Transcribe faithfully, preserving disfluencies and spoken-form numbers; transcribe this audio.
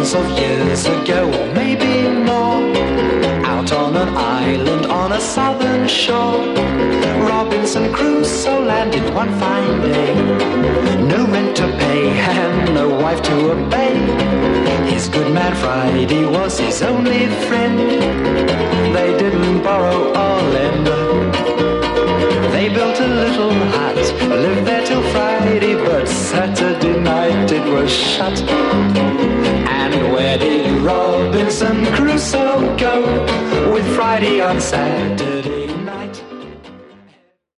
thousands of years ago, or maybe more, out on an island on a southern shore, Robinson Crusoe landed one fine day. No rent to pay and no wife to obey. His good man Friday was his only friend. They didn't borrow or lend. They built a little hut, lived there till Friday, but Saturday night it was shut. And where did Robinson Crusoe go with Friday on Saturday?